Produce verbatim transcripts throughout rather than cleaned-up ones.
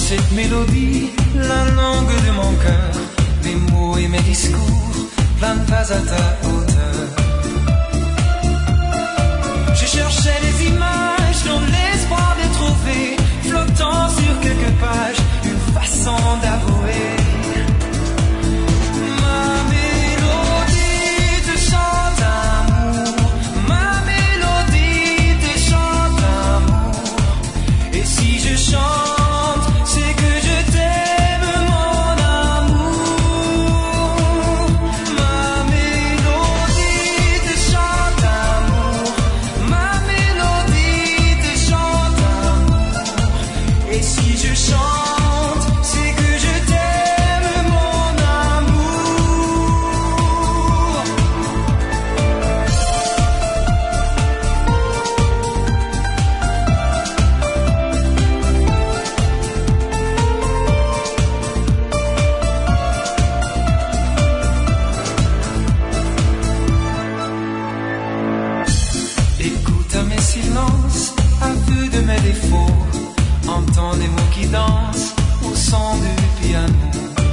cette mélodie, la langue de mon cœur, mes mots et mes discours planent pas à ta hauteur. Je cherchais des images dans l'espoir de trouver, flottant sur quelques pages, une façon d'avouer. Ma mélodie te chante amour, ma mélodie te chante amour. Et si je chante, c'est que je t'aime, mon amour. Ma mélodie te chante amour, ma mélodie te chante amour. Et si je chante, c'est que je t'aime, mon amour. Écoute à mes silences, aveu de mes défauts, entends les mots qui dansent au son du piano.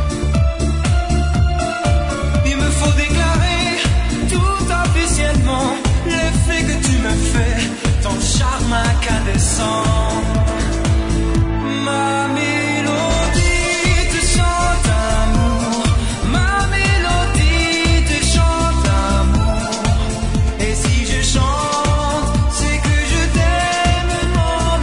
Il me faut déclarer tout officiellement l'effet que tu me fais, ton charme incandescent. Ma mélodie te chante amour, ma mélodie te chante amour. Et si je chante, c'est que je t'aime, mon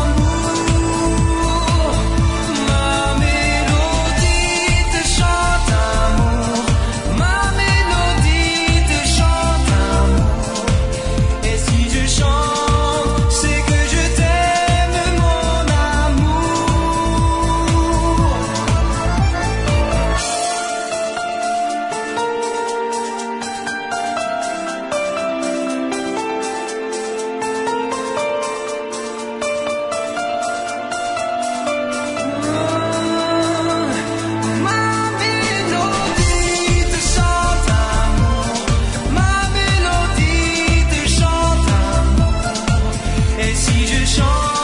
amour. Ma mélodie te chante amour, ma mélodie te chante amour. Et si je chante, c'est que je t'aime, mon amour. Ma mélodie te chante amour, ma mélodie te chante amour. Et si je chante,